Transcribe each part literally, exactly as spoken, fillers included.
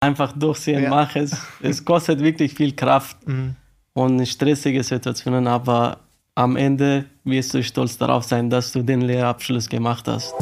einfach durchziehen, Ja. mach es. Es kostet wirklich viel Kraft Mhm. und stressige Situationen, aber am Ende wirst du stolz darauf sein, dass du den Lehrabschluss gemacht hast.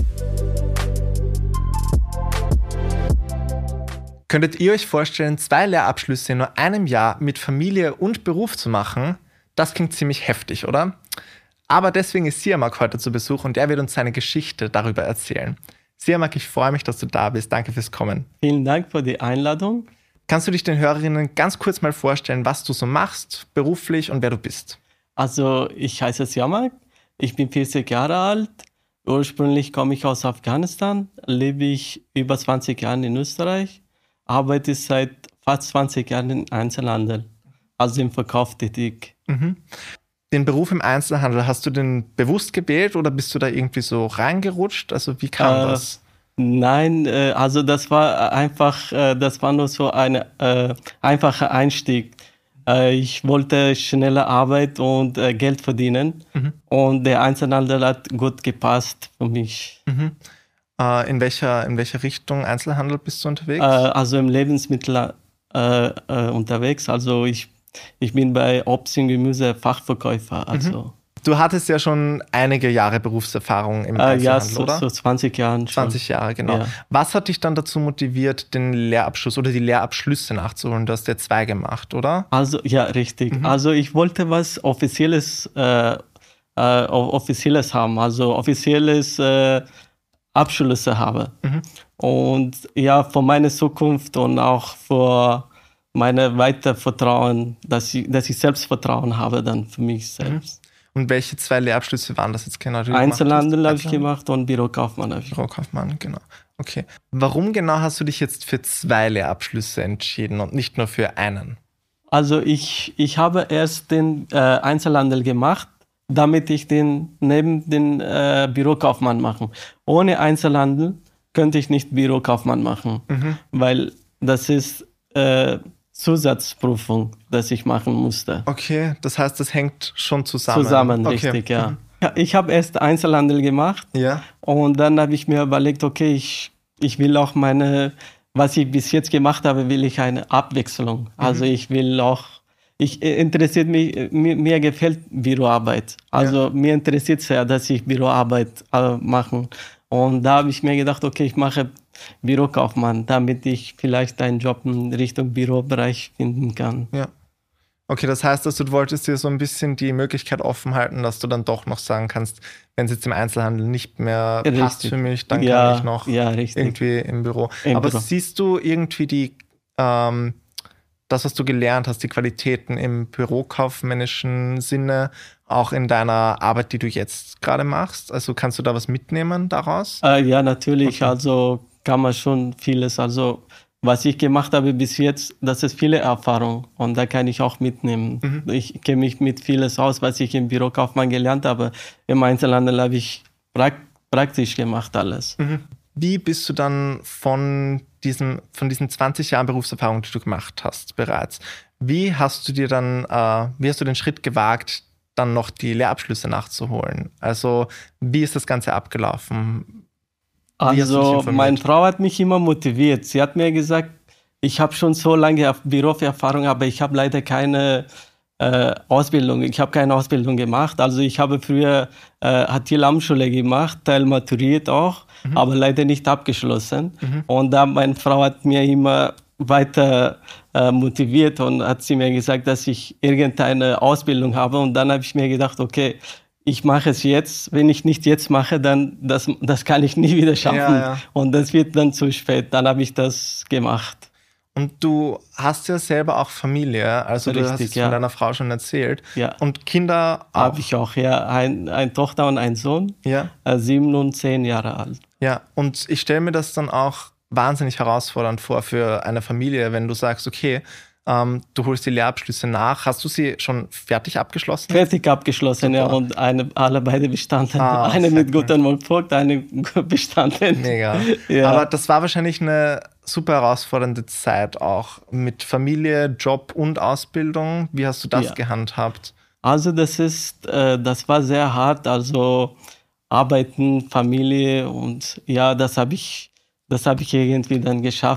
Könntet ihr euch vorstellen, zwei Lehrabschlüsse in nur einem Jahr mit Familie und Beruf zu machen? Das klingt ziemlich heftig, oder? Aber deswegen ist Siamak heute zu Besuch und er wird uns seine Geschichte darüber erzählen. Siamak, ich freue mich, dass du da bist. Danke fürs Kommen. Vielen Dank für die Einladung. Kannst du dich den Hörerinnen ganz kurz mal vorstellen, was du so machst, beruflich und wer du bist? Also ich heiße Siamak, ich bin vierzig Jahre alt. Ursprünglich komme ich aus Afghanistan, lebe ich über zwanzig Jahre in Österreich, arbeite seit fast zwanzig Jahren im Einzelhandel, also im Verkauf tätig. Mhm. Den Beruf im Einzelhandel, hast du den bewusst gewählt oder bist du da irgendwie so reingerutscht? Also wie kam Äh, das? Nein, äh, also das war einfach, äh, das war nur so ein äh, einfacher Einstieg. Äh, ich wollte schnelle Arbeit und äh, Geld verdienen Mhm. und der Einzelhandel hat gut gepasst für mich. Mhm. Äh, in, welcher, in welcher Richtung Einzelhandel bist du unterwegs? Äh, also im Lebensmittel äh, äh, unterwegs, also ich, ich bin bei Obst und Gemüse Fachverkäufer, also Du hattest ja schon einige Jahre Berufserfahrung im äh, Einzelhandel, ja, so, oder? so zwanzig Jahren schon. zwanzig Jahre, genau. Ja. Was hat dich dann dazu motiviert, den Lehrabschluss oder die Lehrabschlüsse nachzuholen? Du hast ja zwei gemacht, oder? Also, ja, richtig. Mhm. Also ich wollte was Offizielles, äh, äh, Offizielles haben, also offizielles äh, Abschlüsse haben. Mhm. Und ja, für meine Zukunft und auch für meine Weitervertrauen, dass ich, dass ich Selbstvertrauen habe dann für mich selbst. Und welche zwei Lehrabschlüsse waren das jetzt genau? die du Einzelhandel habe gemacht hast? ich gemacht und Bürokaufmann habe ich gemacht. Bürokaufmann, genau. Okay. Warum genau hast du dich jetzt für zwei Lehrabschlüsse entschieden und nicht nur für einen? Also ich, ich habe erst den äh, Einzelhandel gemacht, damit ich den neben den äh, Bürokaufmann machen. Ohne Einzelhandel könnte ich nicht Bürokaufmann machen, Mhm. weil das ist äh, Zusatzprüfung, das ich machen musste. Okay, das heißt, das hängt schon zusammen. Zusammen, okay. richtig, ja. Mhm. Ja, ich habe erst Einzelhandel gemacht Ja. und dann habe ich mir überlegt, okay, ich, ich will auch meine, was ich bis jetzt gemacht habe, will ich eine Abwechslung. Also ich will auch, ich äh, interessiert mich, mir, mir gefällt Büroarbeit. Also mir interessiert sehr, dass ich Büroarbeit äh, mache. Und da habe ich mir gedacht, okay, ich mache Bürokaufmann, damit ich vielleicht einen Job in Richtung Bürobereich finden kann. Ja. Okay, das heißt, dass du wolltest dir so ein bisschen die Möglichkeit offen halten, dass du dann doch noch sagen kannst, wenn es jetzt im Einzelhandel nicht mehr Richtig. passt für mich, dann Ja, kann ich noch ja, richtig. irgendwie im Büro. Im Aber Büro. siehst du irgendwie die, ähm, das, was du gelernt hast, die Qualitäten im bürokaufmännischen Sinne, auch in deiner Arbeit, die du jetzt gerade machst? Also kannst du da was mitnehmen daraus? Äh, ja, natürlich. Okay. Also kann man schon vieles. Also was ich gemacht habe bis jetzt, das ist viele Erfahrung und da kann ich auch mitnehmen. Mhm. Ich kenne mich mit vieles aus, was ich im Bürokaufmann gelernt habe. Im Einzelhandel habe ich prak praktisch gemacht alles. Mhm. Wie bist du dann von diesem, von diesen zwanzig Jahren Berufserfahrung, die du gemacht hast bereits, wie hast du dir dann, äh, wie hast du den Schritt gewagt, dann noch die Lehrabschlüsse nachzuholen? Also wie ist das Ganze abgelaufen? Wie hast du dich Also informiert? meine Frau hat mich immer motiviert. Sie hat mir gesagt, ich habe schon so lange Berufserfahrung, aber ich habe leider keine äh, Ausbildung. Ich habe keine Ausbildung gemacht. Also ich habe früher äh, Hatil-Amschule gemacht, Teil maturiert auch, Mhm. aber leider nicht abgeschlossen. Mhm. Und da meine Frau hat mir immer weiter äh, motiviert und hat sie mir gesagt, dass ich irgendeine Ausbildung habe. Und dann habe ich mir gedacht, okay, ich mache es jetzt. Wenn ich nicht jetzt mache, dann das, das kann ich nie wieder schaffen. Ja, ja. Und das wird dann zu spät. Dann habe ich das gemacht. Und du hast ja selber auch Familie, also du hast Richtig, es ja. von deiner Frau schon erzählt. Ja. Und Kinder auch. Habe ich auch, ja. Ein, eine Tochter und ein Sohn, Ja, äh, sieben und zehn Jahre alt. ja. Und ich stelle mir das dann auch wahnsinnig herausfordernd vor für eine Familie, wenn du sagst, okay, ähm, du holst die Lehrabschlüsse nach. Hast du sie schon fertig abgeschlossen? Fertig abgeschlossen, ja, Super. und eine, alle beide bestanden. Ah, eine sehr mit gutem Punkt, eine bestanden. Mega. Ja. Aber das war wahrscheinlich eine super herausfordernde Zeit auch mit Familie, Job und Ausbildung. Wie hast du das Ja. gehandhabt? Also das ist, äh, das war sehr hart, also Arbeiten, Familie und ja, das habe ich, das habe ich irgendwie dann geschafft,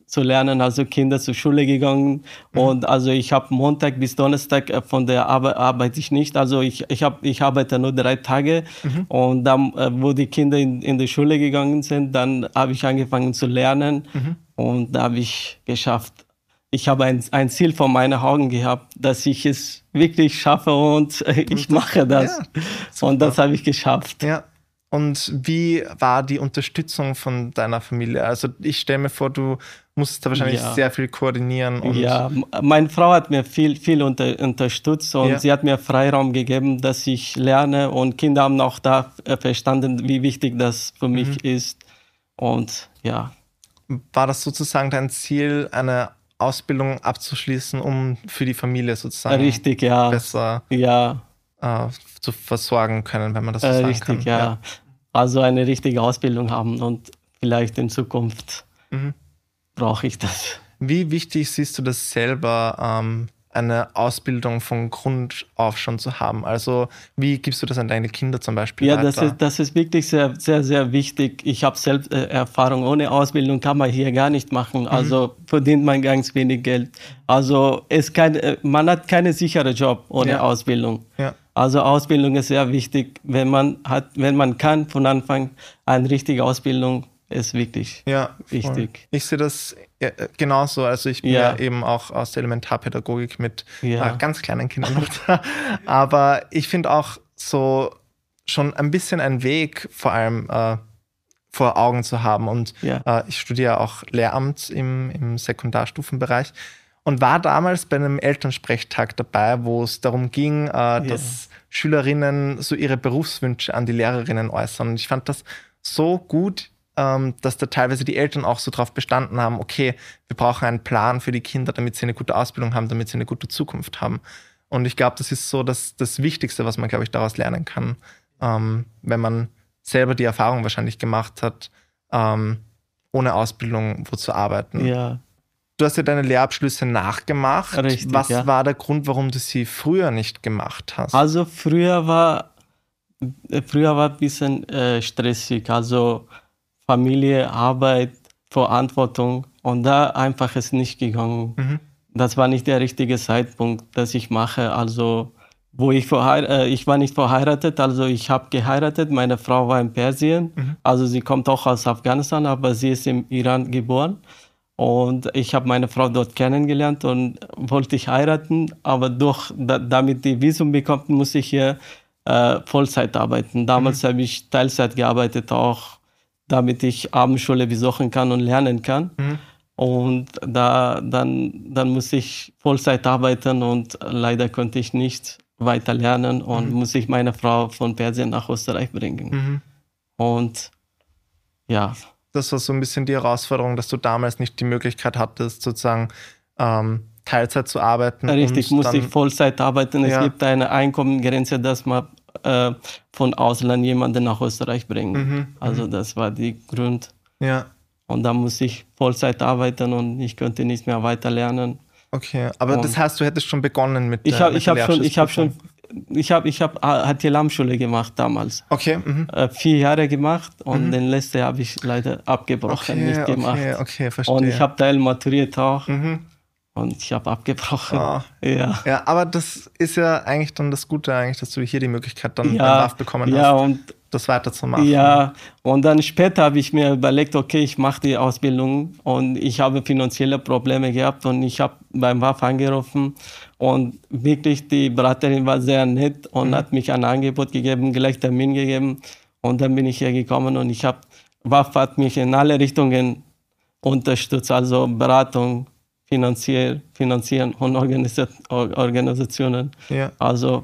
zu lernen, also Kinder zur Schule gegangen. Mhm. Und also ich habe Montag bis Donnerstag äh, von der Arbeit arbeite ich nicht. Also ich, ich, hab, ich arbeite nur drei Tage. Mhm. Und dann, äh, wo die Kinder in, in die Schule gegangen sind, dann habe ich angefangen zu lernen. Mhm. Und da habe ich geschafft. Ich habe ein, ein Ziel vor meinen Augen gehabt, dass ich es wirklich schaffe und äh, ich mache das. Ja, und das habe ich geschafft. Ja. Und wie war die Unterstützung von deiner Familie? Also ich stelle mir vor, du musstest da wahrscheinlich ja. sehr viel koordinieren. Und ja, meine Frau hat mir viel, viel unter, unterstützt und ja. sie hat mir Freiraum gegeben, dass ich lerne. Und Kinder haben auch da verstanden, wie wichtig das für mich mhm. ist. Und ja. War das sozusagen dein Ziel, eine Ausbildung abzuschließen, um für die Familie sozusagen Richtig, ja. besser ja. Äh, zu versorgen können, wenn man das so äh, sagen richtig, kann? Richtig, ja. ja. Also eine richtige Ausbildung haben und vielleicht in Zukunft mhm. brauche ich das. Wie wichtig siehst du das selber, ähm, eine Ausbildung von Grund auf schon zu haben? Also wie gibst du das an deine Kinder zum Beispiel ja, weiter? Ja, das ist, das ist wirklich sehr, sehr, sehr wichtig. Ich habe selbst äh, Erfahrung. Ohne Ausbildung kann man hier gar nicht machen. Mhm. Also verdient man ganz wenig Geld. Also es kann, man hat keinen sicheren Job ohne ja. Ausbildung. Ja. Also Ausbildung ist sehr wichtig. Wenn man hat, wenn man kann von Anfang an richtige Ausbildung, ist wirklich ja, wichtig. Ich sehe das genauso. Also ich bin ja, ja eben auch aus der Elementarpädagogik mit ja. äh, ganz kleinen Kindern noch da. Aber ich finde auch so schon ein bisschen einen Weg vor allem äh, vor Augen zu haben. Und ja. äh, ich studiere auch Lehramt im, im Sekundarstufenbereich und war damals bei einem Elternsprechtag dabei, wo es darum ging, äh, ja. dass Schülerinnen so ihre Berufswünsche an die Lehrerinnen äußern. Und ich fand das so gut, dass da teilweise die Eltern auch so drauf bestanden haben, okay, wir brauchen einen Plan für die Kinder, damit sie eine gute Ausbildung haben, damit sie eine gute Zukunft haben. Und ich glaube, das ist so das, das Wichtigste, was man, glaube ich, daraus lernen kann, ähm, wenn man selber die Erfahrung wahrscheinlich gemacht hat, ähm, ohne Ausbildung wo zu arbeiten. Ja. Du hast ja deine Lehrabschlüsse nachgemacht. Richtig, was ja. war der Grund, warum du sie früher nicht gemacht hast? Also früher war, früher war ein bisschen äh, stressig, also Familie, Arbeit, Verantwortung und da einfach ist nicht gegangen. Mhm. Das war nicht der richtige Zeitpunkt, dass ich mache. Also wo ich verheiratet, ich war nicht verheiratet, also ich habe geheiratet. Meine Frau war in Persien, mhm. also sie kommt auch aus Afghanistan, aber sie ist im Iran geboren und ich habe meine Frau dort kennengelernt und wollte ich heiraten, aber durch da, damit die Visum bekommt, muss ich hier äh, Vollzeit arbeiten. Damals mhm. habe ich Teilzeit gearbeitet auch, damit ich Abendschule besuchen kann und lernen kann. Mhm. Und da, dann, dann muss ich Vollzeit arbeiten und leider konnte ich nicht weiter lernen und mhm. muss ich meine Frau von Persien nach Österreich bringen. Mhm. Und ja. Das war so ein bisschen die Herausforderung, dass du damals nicht die Möglichkeit hattest, sozusagen ähm, Teilzeit zu arbeiten. Richtig, musste ich Vollzeit arbeiten. Ja. Es gibt eine Einkommensgrenze, dass man äh, von Ausland jemanden nach Österreich bringen. Mhm. Also das war der Grund. Ja. Und dann musste ich Vollzeit arbeiten und ich konnte nicht mehr weiter lernen. Okay, aber und das heißt, du hättest schon begonnen mit der Ich habe hab schon, ich habe schon, ich habe, ich habe H T L-Schule gemacht damals. Okay. Mhm. Äh, vier Jahre gemacht und mhm. den letzten habe ich leider abgebrochen, okay, nicht gemacht. Okay, okay, verstehe. Und ich habe Teil maturiert auch. Mhm. Und ich habe abgebrochen. Oh. Ja. ja, aber das ist ja eigentlich dann das Gute, eigentlich, dass du hier die Möglichkeit dann ja, beim W A F bekommen hast, ja, und, das weiterzumachen. Ja, und dann später habe ich mir überlegt, okay, ich mache die Ausbildung und ich habe finanzielle Probleme gehabt und ich habe beim W A F angerufen und wirklich die Beraterin war sehr nett und mhm. hat mich ein Angebot gegeben, gleich Termin gegeben und dann bin ich hier gekommen und ich habe, W A F hat mich in alle Richtungen unterstützt, also Beratung, Finanziell, finanzieren und Organisationen. Ja. Also,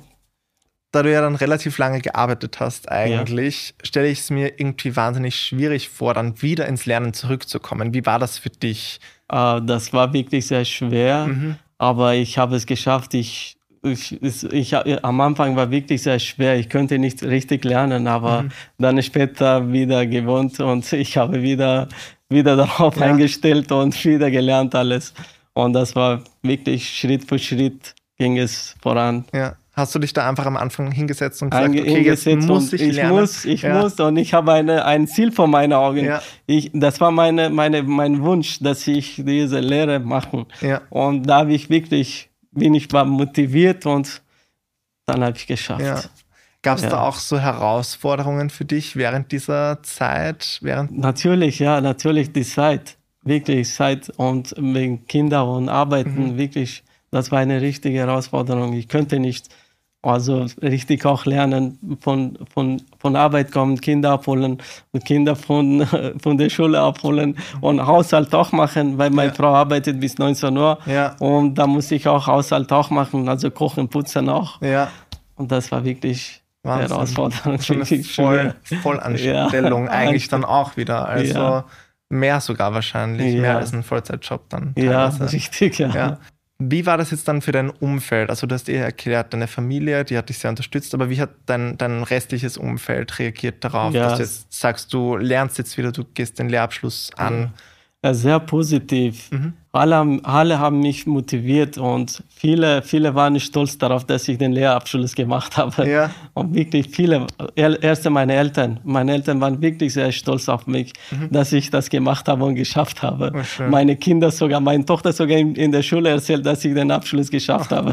da du ja dann relativ lange gearbeitet hast eigentlich, ja. stelle ich es mir irgendwie wahnsinnig schwierig vor, dann wieder ins Lernen zurückzukommen. Wie war das für dich? Uh, das war wirklich sehr schwer, mhm. aber ich habe es geschafft. Ich, ich, ich, ich, am Anfang war wirklich sehr schwer. Ich konnte nicht richtig lernen, aber mhm. dann später wieder gewohnt und ich habe wieder, wieder darauf ja. eingestellt und wieder gelernt alles. Und das war wirklich Schritt für Schritt ging es voran. Ja. Hast du dich da einfach am Anfang hingesetzt und gesagt, Einge- okay, jetzt hingesetzt muss und ich ich lernen? muss, ich Ja. muss und ich habe eine, ein Ziel vor meinen Augen. Ja. Ich, das war meine, meine, mein Wunsch, dass ich diese Lehre machen. Ja. Und da habe ich wirklich, bin ich war motiviert und dann habe ich geschafft. Ja. Gab es Ja. da auch so Herausforderungen für dich während dieser Zeit? Während Natürlich, ja, natürlich die Zeit. Wirklich Zeit und wegen Kinder und Arbeiten, Mhm. wirklich, das war eine richtige Herausforderung. Ich könnte nicht also richtig auch lernen, von, von, von Arbeit kommen, Kinder abholen, und Kinder von, von der Schule abholen und Haushalt auch machen, weil meine Ja. Frau arbeitet bis neunzehn Uhr Ja. und da muss ich auch Haushalt auch machen, also kochen, putzen auch. Ja. Und das war wirklich eine Wahnsinn. Herausforderung. Schon eine wirklich Voll, schwer. Vollanstellung Ja. eigentlich dann auch wieder. Also Ja. mehr sogar wahrscheinlich, Ja. mehr als ein Vollzeitjob dann Ja, teilweise. richtig, ja. Ja. Wie war das jetzt dann für dein Umfeld? Also du hast eh erklärt, deine Familie, die hat dich sehr unterstützt, aber wie hat dein, dein restliches Umfeld reagiert darauf, Ja. dass du jetzt sagst, du lernst jetzt wieder, du gehst den Lehrabschluss an? Ja, sehr positiv. Mhm. Alle, haben- alle haben mich motiviert und viele, viele waren stolz darauf, dass ich den Lehrabschluss gemacht habe. Ja. Und wirklich viele, er- erst meine Eltern, meine Eltern waren wirklich sehr stolz auf mich, dass ich das gemacht habe und geschafft habe. Oh, schön. Meine Kinder sogar, meine Tochter sogar in, in der Schule erzählt, dass ich den Abschluss geschafft habe.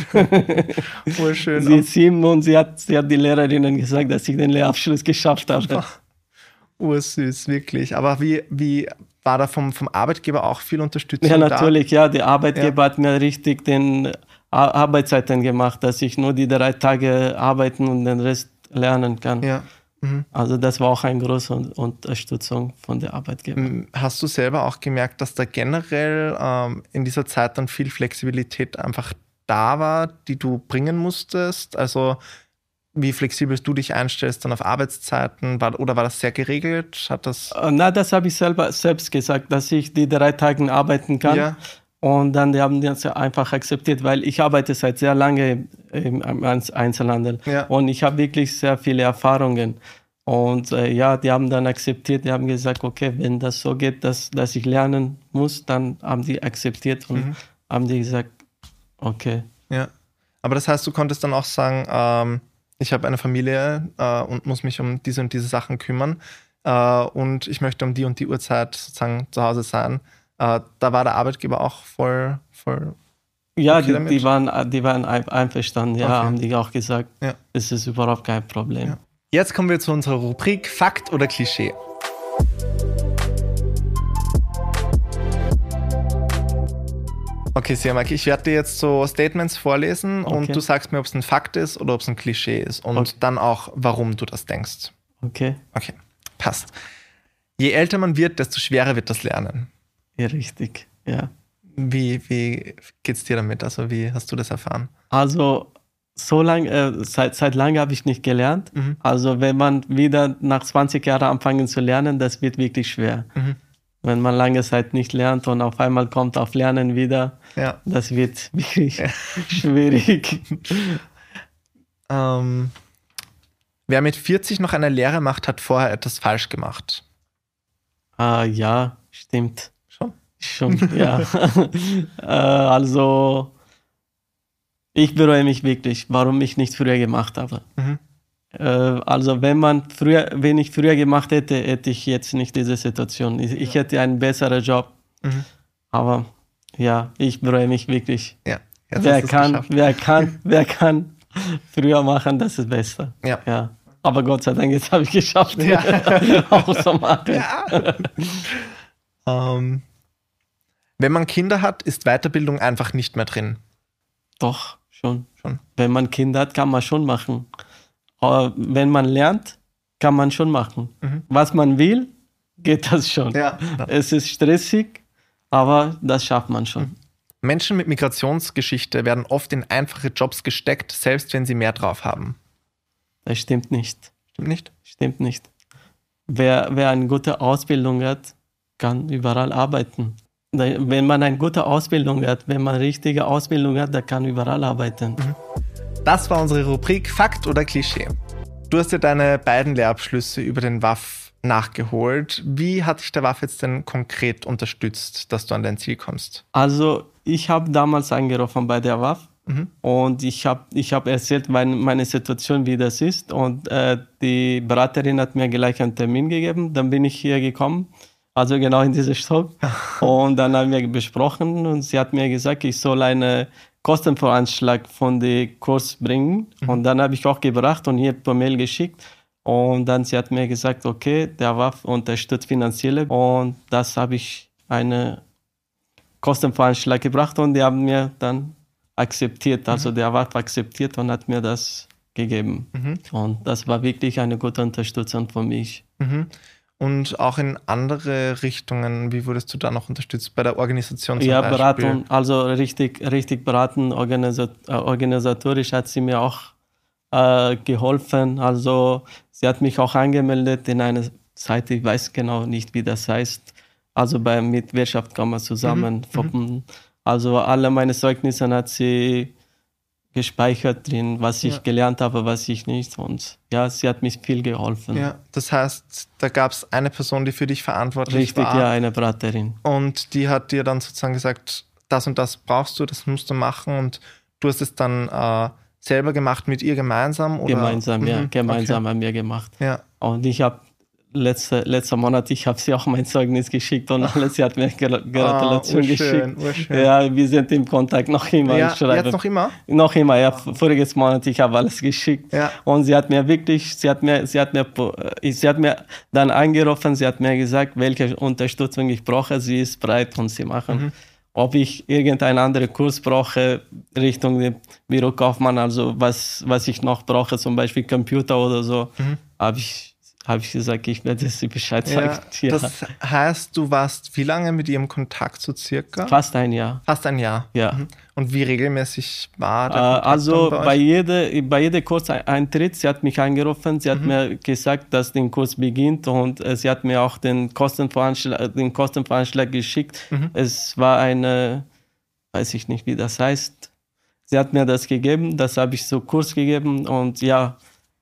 Voll schön. Sie ist sieben und sie hat, sie hat die Lehrerinnen gesagt, dass ich den Lehrabschluss geschafft habe. Ursüß, wirklich. Aber wie, wie war da vom, vom Arbeitgeber auch viel Unterstützung Ja, da? natürlich, ja. Der Arbeitgeber hat mir richtig den Ar- Arbeitszeiten gemacht, dass ich nur die drei Tage arbeiten und den Rest lernen kann. Ja. Mhm. Also das war auch eine große Un- Unterstützung von der Arbeitgeber. Hast du selber auch gemerkt, dass da generell ähm, in dieser Zeit dann viel Flexibilität einfach da war, die du bringen musstest? Also wie flexibel du dich einstellst dann auf Arbeitszeiten? War, oder war das sehr geregelt? Hat das... Äh, Na, das habe ich selber selbst gesagt, dass ich die drei Tage arbeiten kann. Ja. Und dann die haben das einfach akzeptiert, weil ich arbeite seit sehr lange im, im Einz- Einzelhandel. Ja. Und ich habe wirklich sehr viele Erfahrungen. Und äh, ja, die haben dann akzeptiert, die haben gesagt, okay, wenn das so geht, dass, dass ich lernen muss, dann haben die akzeptiert und Mhm. haben die gesagt, okay. Ja. Aber das heißt, du konntest dann auch sagen, ähm, ich habe eine Familie äh, und muss mich um diese und diese Sachen kümmern äh, und ich möchte um die und die Uhrzeit sozusagen zu Hause sein. Äh, da war der Arbeitgeber auch voll, voll Ja, okay die, damit? die, waren, die waren ein- einverstanden, ja, Okay. haben die auch gesagt, Ja. es ist überhaupt kein Problem. Ja. Jetzt kommen wir zu unserer Rubrik Fakt oder Klischee. Okay, Siamak, ich werde dir jetzt so Statements vorlesen Okay. und du sagst mir, ob es ein Fakt ist oder ob es ein Klischee ist und Okay. dann auch, warum du das denkst. Okay, Okay, passt. Je älter man wird, desto schwerer wird das Lernen. ja, richtig, ja. Wie, wie geht's dir damit? Also wie hast du das erfahren? Also so lange, äh, seit, seit langem habe ich nicht gelernt. Mhm. Also wenn man wieder nach zwanzig Jahren anfangen zu lernen, das wird wirklich schwer. Mhm. Wenn man lange Zeit nicht lernt und auf einmal kommt auf Lernen wieder, Ja. das wird wirklich schwierig. Ähm, wer mit vierzig noch eine Lehre macht, hat vorher etwas falsch gemacht. Ah, ja, stimmt. Schon? Schon, ja. äh, also ich bereue mich wirklich, warum ich nicht früher gemacht habe. Mhm. Äh, also wenn man früher, wenn ich früher gemacht hätte, hätte ich jetzt nicht diese Situation. Ich, ich hätte einen besseren Job. Mhm. Aber ja, ich bereue mich wirklich. Ja. Jetzt Wer hast du's kann, geschafft. wer kann, wer kann früher machen, das ist das Beste. Ja. Ja. Aber Gott sei Dank, jetzt habe ich geschafft, Ja. auch so machen. Ja. ähm, wenn man Kinder hat, ist Weiterbildung einfach nicht mehr drin. Doch, schon. Schon. Wenn man Kinder hat, kann man schon machen. Aber wenn man lernt, kann man schon machen. Mhm. Was man will, geht das schon. Ja. Es ist stressig, aber das schafft man schon. Menschen mit Migrationsgeschichte werden oft in einfache Jobs gesteckt, selbst wenn sie mehr drauf haben. Das stimmt nicht. Stimmt nicht? Stimmt nicht. Wer, wer eine gute Ausbildung hat, kann überall arbeiten. Wenn man eine gute Ausbildung hat, wenn man eine richtige Ausbildung hat, der kann überall arbeiten. Das war unsere Rubrik Fakt oder Klischee. Du hast dir deine beiden Lehrabschlüsse über den W A F nachgeholt. Wie hat dich der W A F jetzt denn konkret unterstützt, dass du an dein Ziel kommst? Also ich habe damals angerufen bei der W A F Mhm. Und ich habe ich hab erzählt, meine, meine Situation, wie das ist. Und äh, die Beraterin hat mir gleich einen Termin gegeben. Dann bin ich hier gekommen, also genau in diese Stock. Und dann haben wir besprochen und sie hat mir gesagt, ich soll einen Kostenvoranschlag von dem Kurs bringen. Mhm. Und dann habe ich auch gebracht und hier per Mail geschickt. Und dann sie hat mir gesagt, okay, der W A F unterstützt finanziell. Und das habe ich einen Kostenvoranschlag gebracht und die haben mir dann akzeptiert. Also Mhm. der W A F akzeptiert und hat mir das gegeben. Mhm. Und das war wirklich eine gute Unterstützung für mich. Mhm. Und auch in andere Richtungen, wie wurdest du da noch unterstützt? Bei der Organisation zum Ja, Beispiel? Beratung, also richtig, richtig beraten, organisa äh, organisatorisch hat sie mir auch äh, geholfen. Also sie hat mich auch angemeldet in eine Seite, ich weiß genau nicht, wie das heißt. Also bei, mit Wirtschaftskammer zusammen. Mhm. Also alle meine Zeugnisse hat sie gespeichert drin, was ich Ja. gelernt habe, was ich nicht. Und ja, sie hat mich viel geholfen. Ja, das heißt, da gab es eine Person, die für dich verantwortlich Richtig, war. ja, eine Beraterin. Und die hat dir dann sozusagen gesagt, das und das brauchst du, das musst du machen. Und du hast es dann äh, selber gemacht mit ihr gemeinsam? Oder? Gemeinsam, ja, Mhm. gemeinsam Okay. haben wir gemacht. Ja. Und ich habe letzte, letzter Monat, ich habe sie auch mein Zeugnis geschickt und alles. Sie hat mir Gra- Gratulation Ah, urschön, geschickt. urschön. Ja, wir sind im Kontakt noch immer. Ja, ich schreibe. jetzt noch immer? Noch immer, ja. Voriges Monat, ich habe alles geschickt. Ja. Und sie hat mir wirklich, sie hat mir, sie hat mir, sie hat mir dann angerufen, sie hat mir gesagt, welche Unterstützung ich brauche. Sie ist bereit und sie machen. Mhm. Ob ich irgendeinen anderen Kurs brauche Richtung dem Bürokaufmann, also was, was ich noch brauche, zum Beispiel Computer oder so, Mhm. habe ich, hab ich gesagt, ich werde sie Bescheid Ja, sagen. Ja. das heißt, du warst wie lange mit ihrem Kontakt so circa? Fast ein Jahr. Fast ein Jahr. Ja. Mhm. Und wie regelmäßig war Äh, der Kontakt also dann bei bei, euch? jeder, bei jedem Kurseintritt, sie hat mich angerufen, sie hat Mhm. mir gesagt, dass der Kurs beginnt und äh, sie hat mir auch den Kostenvoranschlag, den Kostenvoranschlag geschickt. Mhm. Es war eine, weiß ich nicht, wie das heißt. Sie hat mir das gegeben, das habe ich so Kurs gegeben und ja,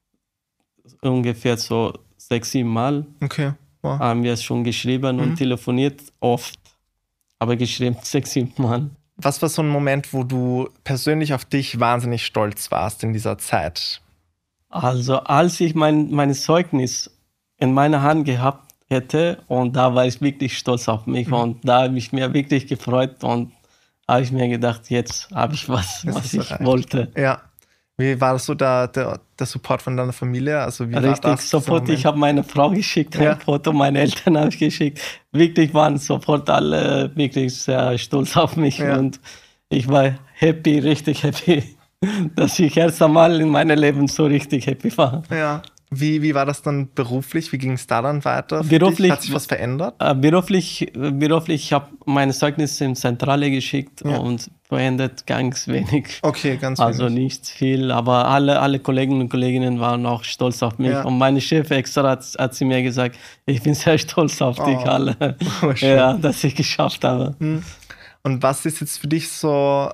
ungefähr so sechs, sieben Mal Okay. Wow. haben wir es schon geschrieben Mhm. und telefoniert oft, aber geschrieben sechs, sieben Mal. Was war so ein Moment, wo du persönlich auf dich wahnsinnig stolz warst in dieser Zeit? Also als ich mein, mein Zeugnis in meiner Hand gehabt hätte und da war ich wirklich stolz auf mich Mhm. und da habe ich mir wirklich gefreut und habe ich mir gedacht, jetzt habe ich was, Das was ist ich erreicht. wollte. Ja. Wie war das so der, der, der Support von deiner Familie? Also wie war Richtig, das? dieser sofort, Moment? ich habe meine Frau geschickt, ein Ja. Foto, meine Eltern habe ich geschickt. Wirklich waren sofort alle wirklich sehr stolz auf mich Ja. und ich war happy, richtig happy, dass ich erst einmal in meinem Leben so richtig happy war. Ja. Wie, wie war das dann beruflich? Wie ging es da dann weiter? für Beruflich- dich? Hat sich was verändert? Äh, beruflich, beruflich, ich habe meine Zeugnisse in Zentrale geschickt Ja. und verändert ganz wenig. Okay, ganz Also wenig. nicht viel, aber alle, alle Kolleginnen und Kollegen waren auch stolz auf mich. Ja. Und meine Chef extra hat, hat sie mir gesagt, ich bin sehr stolz auf dich Oh. alle, Oh, schön. ja, dass ich geschafft habe. Hm. Und was ist jetzt für dich so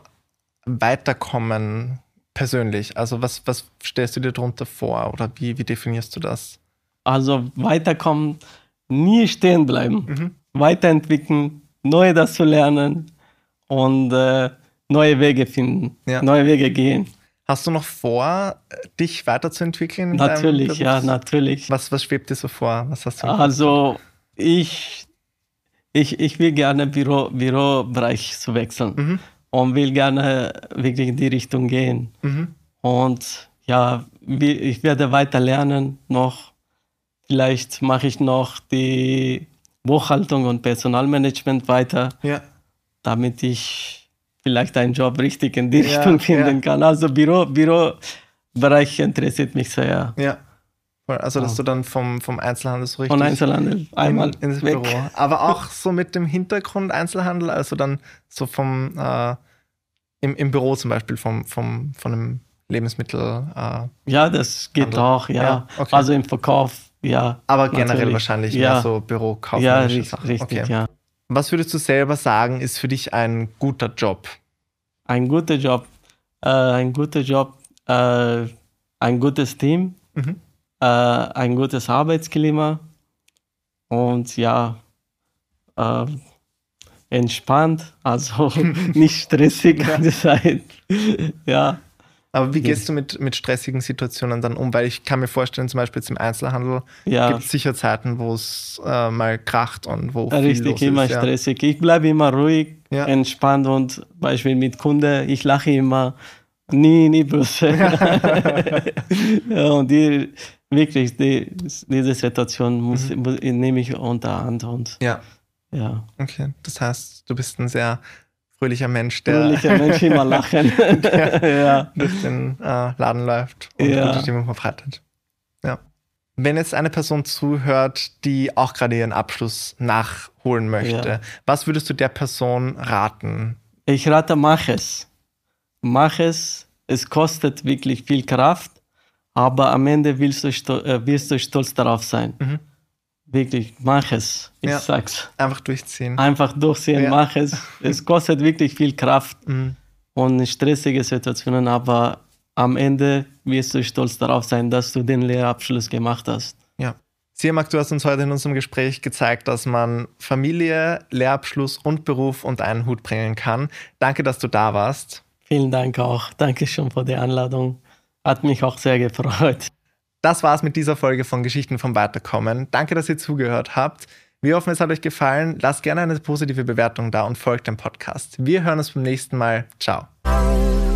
Weiterkommen persönlich? Also was, was stellst du dir darunter vor oder wie, wie definierst du das? Also weiterkommen, nie stehen bleiben, Mhm. weiterentwickeln, neu das zu lernen und äh, neue Wege finden, Ja. neue Wege gehen. Hast du noch vor, dich weiterzuentwickeln? in deinem Natürlich, ja, Berufs- natürlich. Was, was schwebt dir so vor? Was hast du im Kopf? Also ich, ich, ich will gerne Büro, Bürobereich zu wechseln Mhm. und will gerne wirklich in die Richtung gehen. Mhm. Und ja, wie- ich werde weiter lernen noch. Vielleicht mache ich noch die Buchhaltung und Personalmanagement weiter, Ja. damit ich vielleicht einen Job richtig in die Ja, Richtung finden ja. kann. Also Büro, Bürobereich interessiert mich sehr. Ja. Voll. Also, dass Ja. du dann vom, vom Einzelhandel so richtig Und Einzelhandel einmal in, ins weg. Büro. Aber auch so mit dem Hintergrund Einzelhandel, also dann so vom äh, im, im Büro zum Beispiel vom, vom, von einem Lebensmittel. Äh, Ja, das geht Handel. auch, ja. Ja, okay. Also im Verkauf, ja. aber generell natürlich. wahrscheinlich ja. mehr so Ja, Bürokaufmännische ri- Sachen. richtig, Okay. ja. Was würdest du selber sagen, ist für dich ein guter Job? Ein guter Job, äh, ein guter Job, äh, ein gutes Team, Mhm. äh, ein gutes Arbeitsklima und ja, äh, entspannt, also nicht stressig ganze Zeit. Ja. Aber wie gehst du mit, mit stressigen Situationen dann um? Weil ich kann mir vorstellen, zum Beispiel jetzt im Einzelhandel Ja. gibt es sicher Zeiten, wo es äh, mal kracht und wo viel Richtig, los immer ist. Ja. stressig. Ich bleibe immer ruhig, Ja. entspannt und Beispiel mit Kunden, ich lache immer, nie, nie böse. Ja, und die, wirklich, die, diese Situation muss, Mhm. muss, nehme ich unter Hand und Ja, ja. okay. Das heißt, du bist ein sehr fröhlicher Mensch, der Fröhlicher Mensch, immer lachen. der Ja. durch den äh, Laden läuft und Ja. gute Stimmung verbreitet. Ja. Wenn jetzt eine Person zuhört, die auch gerade ihren Abschluss nachholen möchte, Ja. was würdest du der Person raten? Ich rate, mach es. Mach es. Es kostet wirklich viel Kraft, aber am Ende willst du, sto- äh, wirst du stolz darauf sein. Mhm. Wirklich, mach es. Ich Ja. sag's. Einfach durchziehen. Einfach durchsehen, Ja. mach es. Es kostet wirklich viel Kraft Mhm. und stressige Situationen, aber am Ende wirst du stolz darauf sein, dass du den Lehrabschluss gemacht hast. Ja. Siamak, du hast uns heute in unserem Gespräch gezeigt, dass man Familie, Lehrabschluss und Beruf unter einen Hut bringen kann. Danke, dass du da warst. Vielen Dank auch. Danke schon für die Einladung. Hat mich auch sehr gefreut. Das war's mit dieser Folge von Geschichten vom Weiterkommen. Danke, dass ihr zugehört habt. Wir hoffen, es hat euch gefallen. Lasst gerne eine positive Bewertung da und folgt dem Podcast. Wir hören uns beim nächsten Mal. Ciao.